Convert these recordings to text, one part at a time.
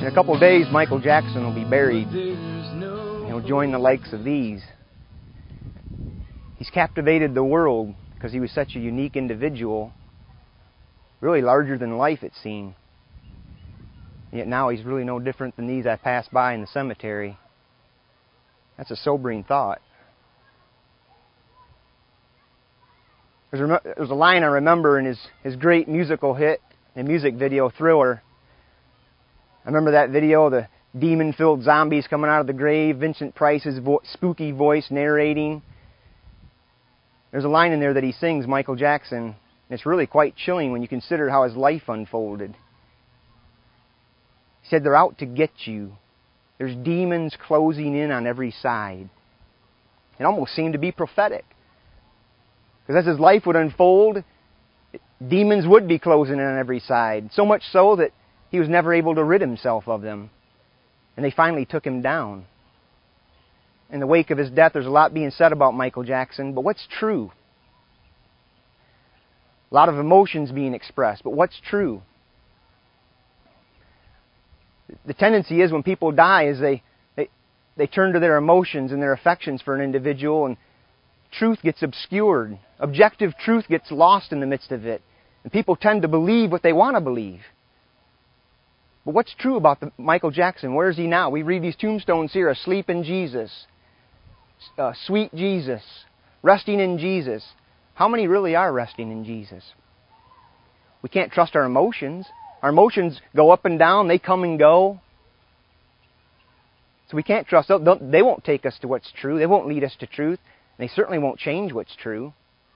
In a couple of days, Michael Jackson will be buried. He'll join the likes of these. He's captivated the world because he was such a unique individual, really larger than life it seemed. Yet now he's really no different than these I pass by in the cemetery. That's a sobering thought. There's a line I remember in his great musical hit, the music video, Thriller. I remember that video, the demon-filled zombies coming out of the grave, Vincent Price's spooky voice narrating. There's a line in there that he sings, Michael Jackson, and it's really quite chilling when you consider how his life unfolded. He said, "They're out to get you. There's demons closing in on every side." It almost seemed to be prophetic. Because as his life would unfold, demons would be closing in on every side. So much so that he was never able to rid himself of them. And they finally took him down. In the wake of his death, there's a lot being said about Michael Jackson, but what's true? A lot of emotions being expressed, but what's true? The tendency is when people die is they turn to their emotions and their affections for an individual, and truth gets obscured. Objective truth gets lost in the midst of it. And people tend to believe what they want to believe. But what's true about Michael Jackson? Where is he now? We read these tombstones here, asleep in Jesus, sweet Jesus, resting in Jesus. How many really are resting in Jesus? We can't trust our emotions. Our emotions go up and down. They come and go. So we can't trust them. They won't take us to what's true. They won't lead us to truth. They certainly won't change what's true.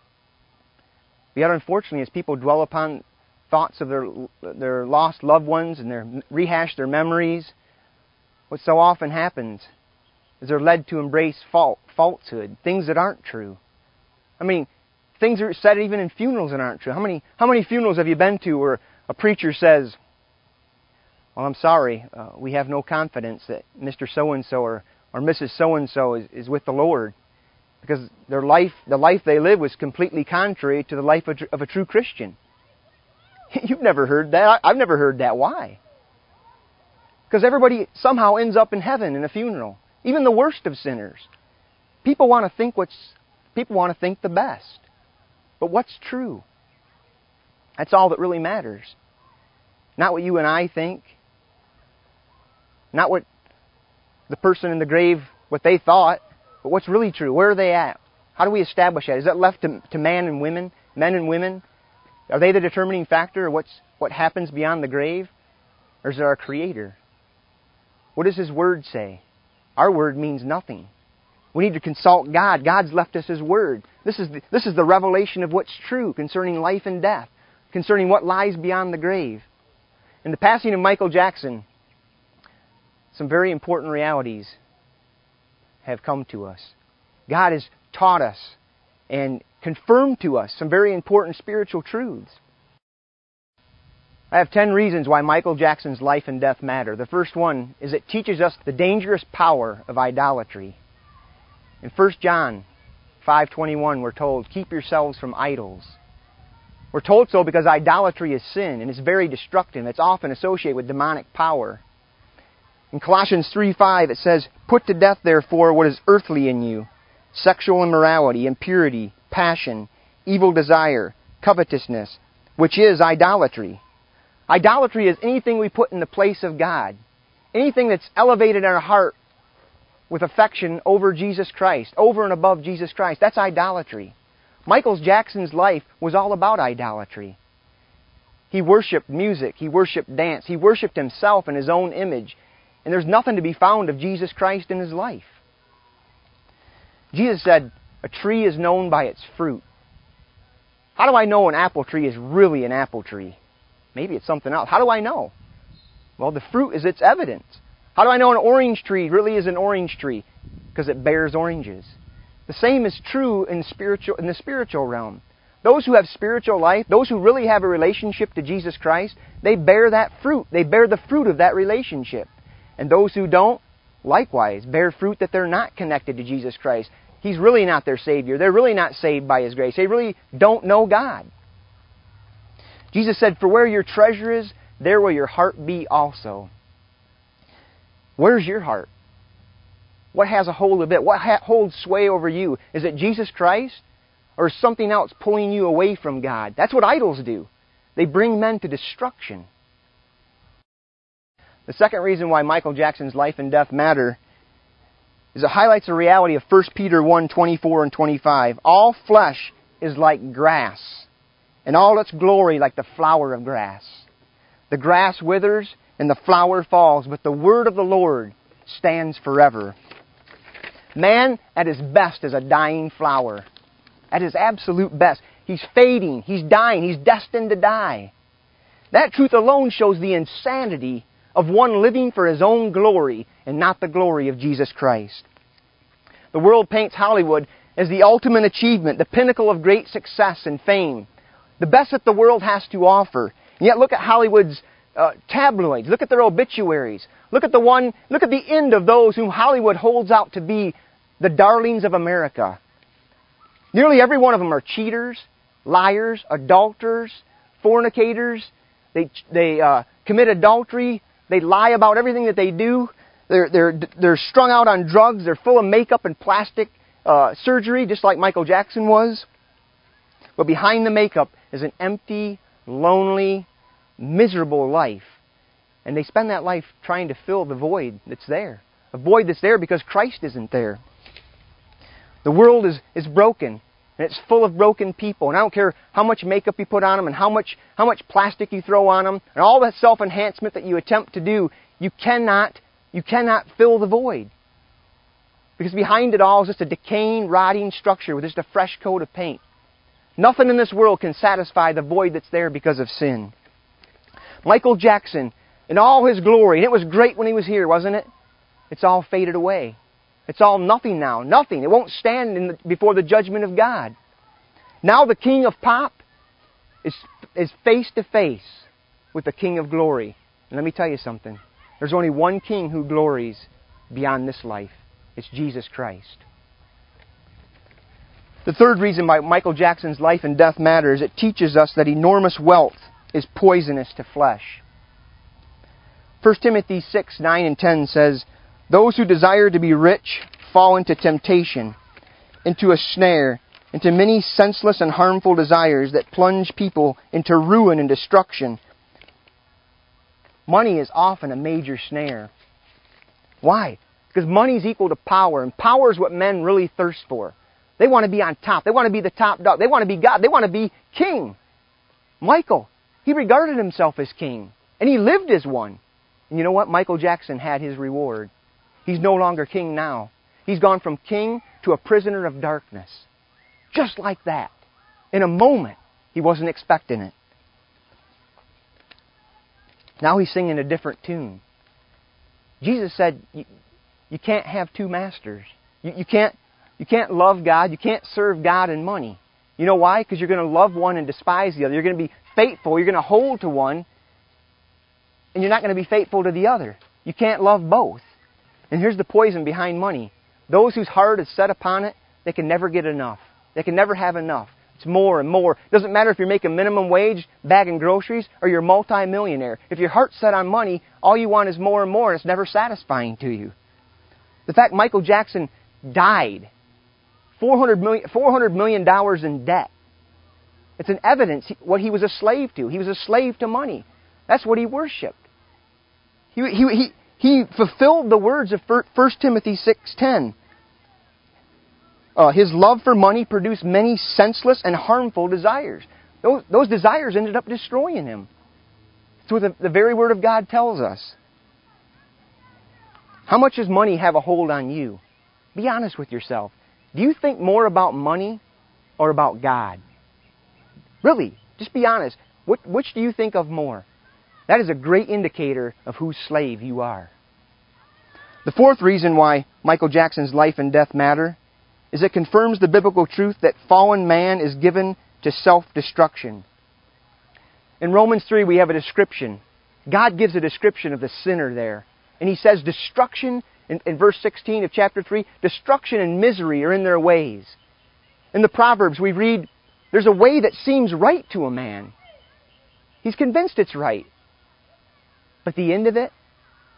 But yet, unfortunately, as people dwell upon thoughts of their lost loved ones and rehash their memories, what so often happens is they're led to embrace falsehood, things that aren't true. I mean, things are said even in funerals that aren't true. How many funerals have you been to where a preacher says, "Well, I'm sorry, we have no confidence that Mr. So-and-so or Mrs. So-and-so is with the Lord," because the life they live was completely contrary to the life of a true Christian. You've never heard that. I've never heard that. Why? Because everybody somehow ends up in heaven in a funeral. Even the worst of sinners. People want to think the best. But what's true? That's all that really matters. Not what you and I think. Not what the person in the grave, what they thought. But what's really true? Where are they at? How do we establish that? Is that left to men and women? Are they the determining factor of what happens beyond the grave? Or is it our Creator? What does His Word say? Our Word means nothing. We need to consult God. God's left us His Word. This is the revelation of what's true concerning life and death, concerning what lies beyond the grave. In the passing of Michael Jackson, some very important realities have come to us. God has taught us and confirmed to us some very important spiritual truths. I have 10 reasons why Michael Jackson's life and death matter. The first one is it teaches us the dangerous power of idolatry. In 1 John 5:21, we're told, "Keep yourselves from idols." We're told so because idolatry is sin, and it's very destructive. It's often associated with demonic power. In Colossians 3:5, it says, "Put to death, therefore, what is earthly in you, sexual immorality, impurity, passion, evil desire, covetousness, which is idolatry." Idolatry is anything we put in the place of God. Anything that's elevated our heart with affection over Jesus Christ, over and above Jesus Christ. That's idolatry. Michael Jackson's life was all about idolatry. He worshipped music. He worshipped dance. He worshipped himself in his own image. And there's nothing to be found of Jesus Christ in his life. Jesus said, "A tree is known by its fruit." How do I know an apple tree is really an apple tree? Maybe it's something else. How do I know? Well, the fruit is its evidence. How do I know an orange tree really is an orange tree? Because it bears oranges. The same is true in the spiritual realm. Those who have spiritual life, those who really have a relationship to Jesus Christ, they bear that fruit. They bear the fruit of that relationship. And those who don't, likewise, bear fruit that they're not connected to Jesus Christ. He's really not their Savior. They're really not saved by His grace. They really don't know God. Jesus said, "For where your treasure is, there will your heart be also." Where's your heart? What has a hold of it? What holds sway over you? Is it Jesus Christ? Or is something else pulling you away from God? That's what idols do. They bring men to destruction. The second reason why Michael Jackson's life and death matter is it highlights the reality of 1 Peter 1:24 and 25. All flesh is like grass, and all its glory like the flower of grass. The grass withers and the flower falls, but the word of the Lord stands forever. Man at his best is a dying flower. At his absolute best. He's fading, he's dying, he's destined to die. That truth alone shows the insanity of one living for his own glory and not the glory of Jesus Christ. The world paints Hollywood as the ultimate achievement, the pinnacle of great success and fame, the best that the world has to offer. And yet look at Hollywood's tabloids, look at their obituaries, look at the end of those whom Hollywood holds out to be the darlings of America. Nearly every one of them are cheaters, liars, adulterers, fornicators. They commit adultery. They lie about everything that they do. They're strung out on drugs. They're full of makeup and plastic surgery, just like Michael Jackson was. But behind the makeup is an empty, lonely, miserable life. And they spend that life trying to fill the void that's there. A void that's there because Christ isn't there. The world is broken, and it's full of broken people. And I don't care how much makeup you put on them and how much plastic you throw on them and all that self-enhancement that you attempt to do, you cannot fill the void. Because behind it all is just a decaying, rotting structure with just a fresh coat of paint. Nothing in this world can satisfy the void that's there because of sin. Michael Jackson, in all his glory, and it was great when he was here, wasn't it? It's all faded away. It's all nothing now. Nothing. It won't stand before the judgment of God. Now the king of pop is face to face with the king of glory. And let me tell you something. There's only one king who glories beyond this life. It's Jesus Christ. The third reason why Michael Jackson's life and death matter is it teaches us that enormous wealth is poisonous to flesh. 1 Timothy 6, 9 and 10 says, "Those who desire to be rich fall into temptation, into a snare, into many senseless and harmful desires that plunge people into ruin and destruction." Money is often a major snare. Why? Because money is equal to power, and power is what men really thirst for. They want to be on top. They want to be the top dog. They want to be God. They want to be king. Michael, he regarded himself as king, and he lived as one. And you know what? Michael Jackson had his reward. He's no longer king now. He's gone from king to a prisoner of darkness. Just like that. In a moment, he wasn't expecting it. Now he's singing a different tune. Jesus said, you can't have two masters. You can't love God. You can't serve God and money. You know why? Because you're going to love one and despise the other. You're going to be faithful. You're going to hold to one, and you're not going to be faithful to the other. You can't love both. And here's the poison behind money. Those whose heart is set upon it, they can never get enough. They can never have enough. It's more and more. It doesn't matter if you're making minimum wage, bagging groceries, or you're a multi-millionaire. If your heart's set on money, all you want is more and more, and it's never satisfying to you. The fact Michael Jackson died, $400 million in debt. It's an evidence what he was a slave to. He was a slave to money. That's what he worshipped. He fulfilled the words of 1 Timothy 6:10. His love for money produced many senseless and harmful desires. Those desires ended up destroying him. That's what the very Word of God tells us. How much does money have a hold on you? Be honest with yourself. Do you think more about money or about God? Really, just be honest. Which do you think of more? That is a great indicator of whose slave you are. The fourth reason why Michael Jackson's life and death matter is it confirms the biblical truth that fallen man is given to self-destruction. In Romans 3 we have a description. God gives a description of the sinner there. And He says destruction, in verse 16 of chapter 3, destruction and misery are in their ways. In the Proverbs we read, there's a way that seems right to a man. He's convinced it's right. But the end of it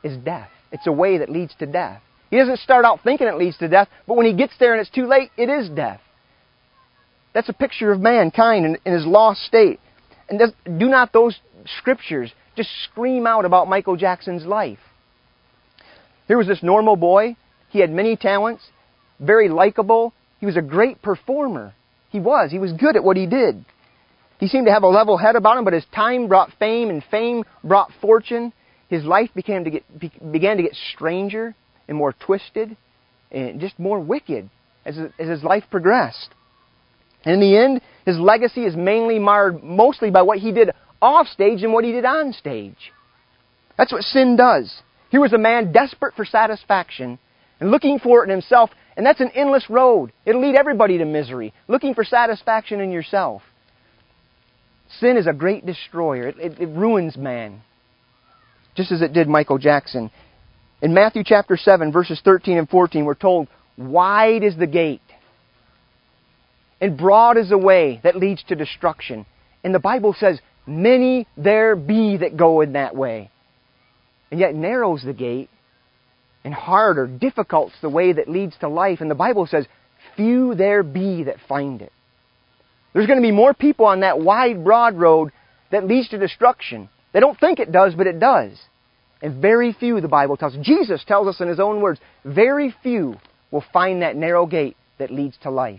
is death. It's a way that leads to death. He doesn't start out thinking it leads to death, but when he gets there and it's too late, it is death. That's a picture of mankind in his lost state. And do not those scriptures just scream out about Michael Jackson's life? Here was this normal boy. He had many talents, very likable. He was a great performer. He was good at what he did. He seemed to have a level head about him, but as time brought fame and fame brought fortune, his life began to get stranger and more twisted and just more wicked as his life progressed. And in the end, his legacy is mainly marred mostly by what he did off stage and what he did on stage. That's what sin does. Here was a man desperate for satisfaction and looking for it in himself, and that's an endless road. It'll lead everybody to misery, looking for satisfaction in yourself. Sin is a great destroyer. It ruins man, just as it did Michael Jackson. In Matthew chapter 7, verses 13 and 14, we're told, "Wide is the gate, and broad is the way that leads to destruction." And the Bible says, "Many there be that go in that way." And yet narrow's the gate, and hard or difficult's the way that leads to life. And the Bible says, "Few there be that find it." There's going to be more people on that wide, broad road that leads to destruction. They don't think it does, but it does. And very few, the Bible tells us, Jesus tells us in His own words, very few will find that narrow gate that leads to life.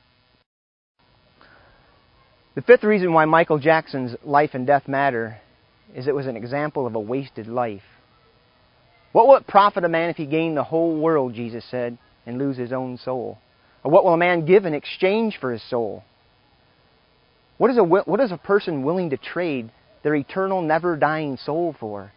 The fifth reason why Michael Jackson's life and death matter is it was an example of a wasted life. What will it profit a man if he gain the whole world, Jesus said, and lose his own soul? Or what will a man give in exchange for his soul? What is a person willing to trade their eternal, never-dying soul for?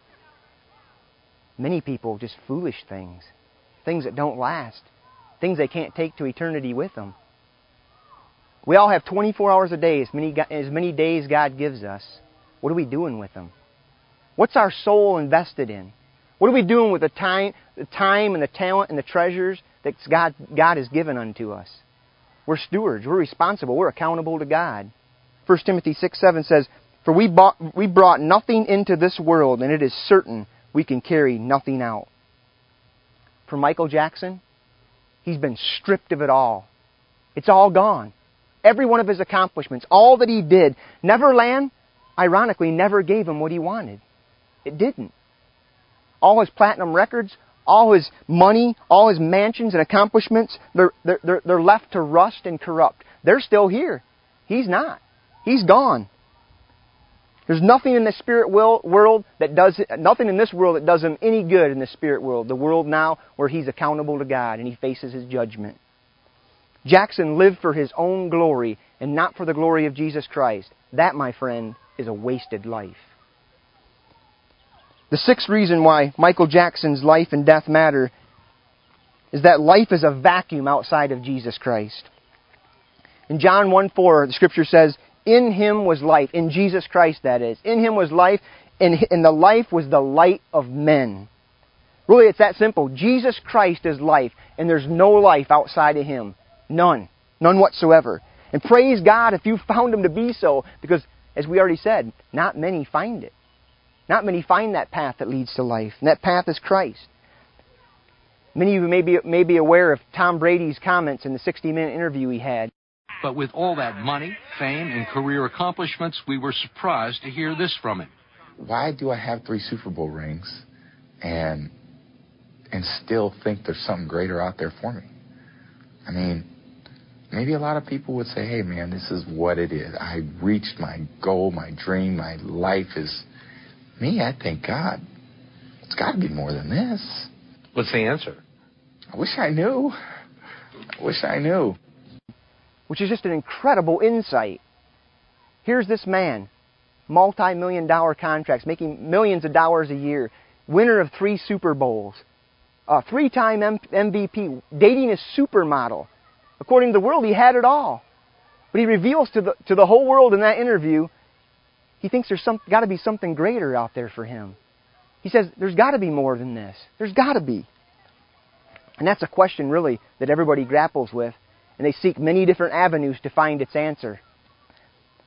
Many people, just foolish things. Things that don't last. Things they can't take to eternity with them. We all have 24 hours a day, as many days God gives us. What are we doing with them? What's our soul invested in? What are we doing with the time and the talent and the treasures that God has given unto us? We're stewards. We're responsible. We're accountable to God. 1 Timothy 6:7 says, "For we brought nothing into this world, and it is certain we can carry nothing out." For Michael Jackson, he's been stripped of it all. It's all gone. Every one of his accomplishments, all that he did. Neverland, ironically, never gave him what he wanted. It didn't. All his platinum records, all his money, all his mansions and accomplishments, they're left to rust and corrupt. They're still here. He's not. He's gone. There's nothing in the spirit world nothing in this world that does him any good in the spirit world. The world now where he's accountable to God and he faces His judgment. Jackson lived for his own glory and not for the glory of Jesus Christ. That, my friend, is a wasted life. The sixth reason why Michael Jackson's life and death matter is that life is a vacuum outside of Jesus Christ. In John 1:4, the Scripture says, "In Him was life." In Jesus Christ, that is. In Him was life, and the life was the light of men. Really, it's that simple. Jesus Christ is life, and there's no life outside of Him. None. None whatsoever. And praise God if you found Him to be so, because, as we already said, not many find it. Not many find that path that leads to life, and that path is Christ. Many of you may be aware of Tom Brady's comments in the 60-minute interview he had. But with all that money, fame, and career accomplishments, we were surprised to hear this from him. Why do I have 3 Super Bowl rings and still think there's something greater out there for me? I mean, maybe a lot of people would say, "Hey, man, this is what it is. I reached my goal, my dream, my life is..." Me, I think, God, it's got to be more than this. What's the answer? I wish I knew. Which is just an incredible insight. Here's this man, multi-million-dollar contracts, making millions of dollars a year, winner of 3 Super Bowls, 3-time MVP, dating a supermodel. According to the world, he had it all. But he reveals to the whole world in that interview, he thinks there's got to be something greater out there for him. He says, there's got to be more than this. There's got to be. And that's a question, really, that everybody grapples with. And they seek many different avenues to find its answer.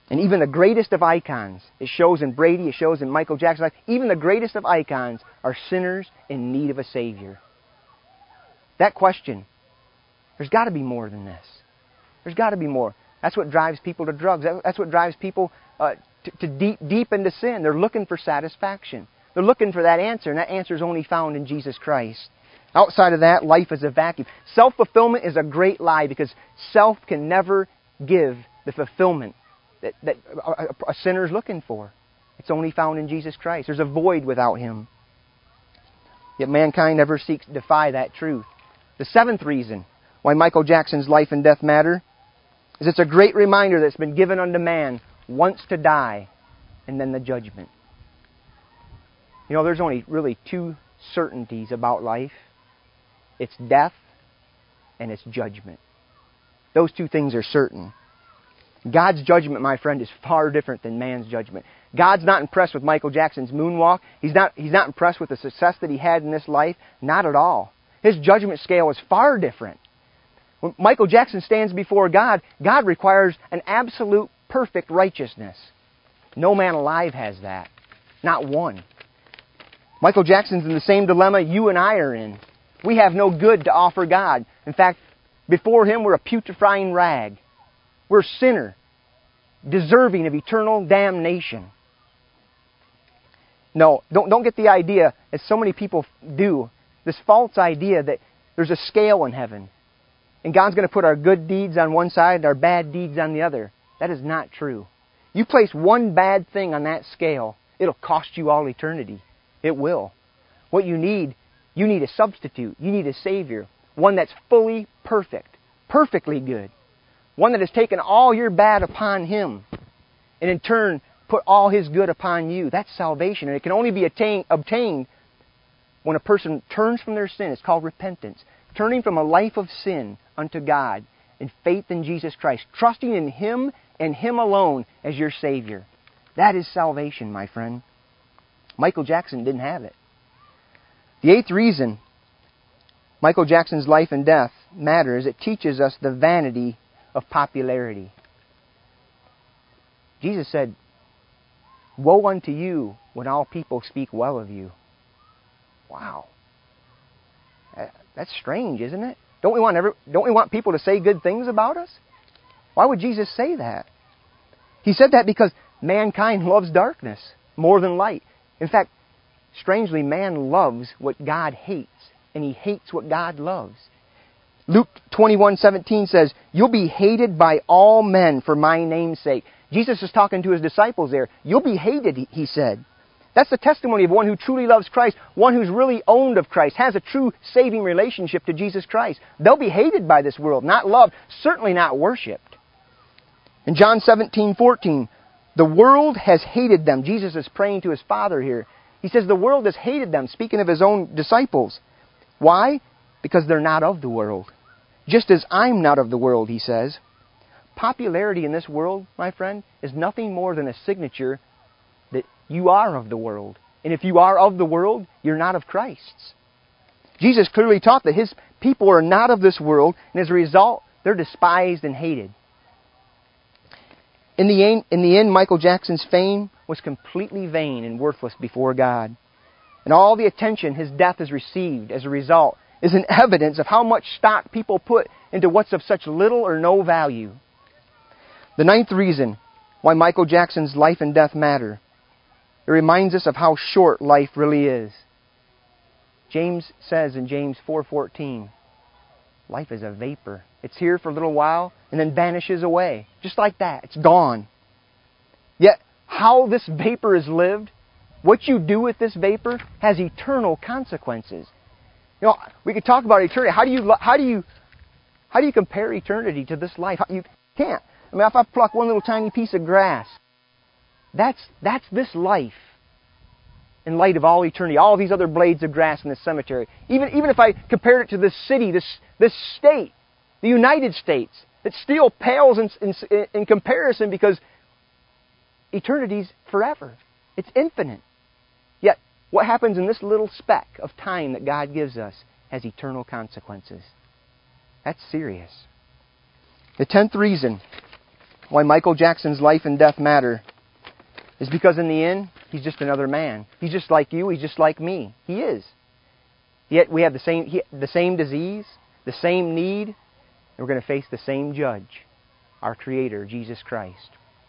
And even the greatest of icons, it shows in Brady, it shows in Michael Jackson's life, even the greatest of icons are sinners in need of a Savior. That question, there's got to be more than this. There's got to be more. That's what drives people to drugs. That's what drives people to deep into sin. They're looking for satisfaction. They're looking for that answer, and that answer is only found in Jesus Christ. Outside of that, life is a vacuum. Self-fulfillment is a great lie because self can never give the fulfillment that a sinner is looking for. It's only found in Jesus Christ. There's a void without Him. Yet mankind never seeks to defy that truth. The seventh reason why Michael Jackson's life and death matter is it's a great reminder that's been given unto man once to die and then the judgment. You know, there's only really two certainties about life. It's death and it's judgment. Those two things are certain. God's judgment, my friend, is far different than man's judgment. God's not impressed with Michael Jackson's moonwalk. He's not impressed with the success that he had in this life. Not at all. His judgment scale is far different. When Michael Jackson stands before God, God requires an absolute perfect righteousness. No man alive has that. Not one. Michael Jackson's in the same dilemma you and I are in. We have no good to offer God. In fact, before Him we're a putrefying rag. We're a sinner, deserving of eternal damnation. No, don't get the idea, as so many people do, this false idea that there's a scale in heaven. And God's going to put our good deeds on one side and our bad deeds on the other. That is not true. You place one bad thing on that scale, it'll cost you all eternity. It will. What you need a substitute. You need a Savior. One that's fully perfect. Perfectly good. One that has taken all your bad upon Him. And in turn, put all His good upon you. That's salvation. And it can only be obtained when a person turns from their sin. It's called repentance. Turning from a life of sin unto God in faith in Jesus Christ. Trusting in Him and Him alone as your Savior. That is salvation, my friend. Michael Jackson didn't have it. The eighth reason Michael Jackson's life and death matter is it teaches us the vanity of popularity. Jesus said, "Woe unto you when all people speak well of you." Wow. That's strange, isn't it? Don't we want people to say good things about us? Why would Jesus say that? He said that because mankind loves darkness more than light. In fact, strangely, man loves what God hates, and he hates what God loves. Luke 21:17 says, "You'll be hated by all men for my name's sake." Jesus is talking to His disciples there. You'll be hated, He said. That's the testimony of one who truly loves Christ, one who's really owned of Christ, has a true saving relationship to Jesus Christ. They'll be hated by this world, not loved, certainly not worshipped. In John 17:14, the world has hated them. Jesus is praying to His Father here. He says the world has hated them, speaking of His own disciples. Why? Because they're not of the world. Just as I'm not of the world, He says. Popularity in this world, my friend, is nothing more than a signature that you are of the world. And if you are of the world, you're not of Christ's. Jesus clearly taught that His people are not of this world, and as a result, they're despised and hated. In the end, Michael Jackson's fame was completely vain and worthless before God. And all the attention his death has received as a result is an evidence of how much stock people put into what's of such little or no value. The ninth reason why Michael Jackson's life and death matter, it reminds us of how short life really is. James says in James 4:14, life is a vapor. It's here for a little while and then vanishes away. Just like that. It's gone. Yet, how this vapor is lived, what you do with this vapor, has eternal consequences. You know, we could talk about eternity. How do you compare eternity to this life? You can't. I mean, if I pluck one little tiny piece of grass, that's this life in light of all eternity, all these other blades of grass in the cemetery. Even if I compared it to this city, this state, the United States, it still pales in comparison because eternity's forever. It's infinite. Yet, what happens in this little speck of time that God gives us has eternal consequences. That's serious. The 10th reason why Michael Jackson's life and death matter is because in the end, he's just another man. He's just like you. He's just like me. He is. Yet we have the same disease, the same need, and we're going to face the same judge, our Creator, Jesus Christ.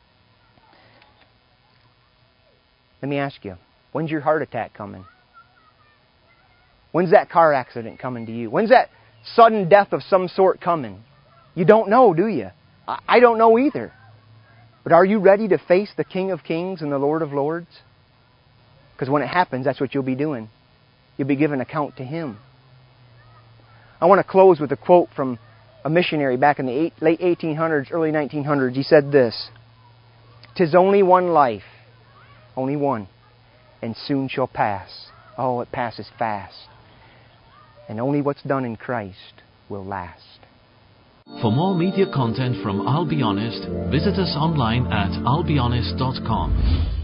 Let me ask you, when's your heart attack coming? When's that car accident coming to you? When's that sudden death of some sort coming? You don't know, do you? I don't know either. But are you ready to face the King of Kings and the Lord of Lords? Because when it happens, that's what you'll be doing. You'll be giving account to Him. I want to close with a quote from a missionary back in the late 1800s, early 1900s. He said this, "'Tis only one life, only one, and soon shall pass. Oh, it passes fast. And only what's done in Christ will last." For more media content from I'll Be Honest, visit us online at I'llBeHonest.com.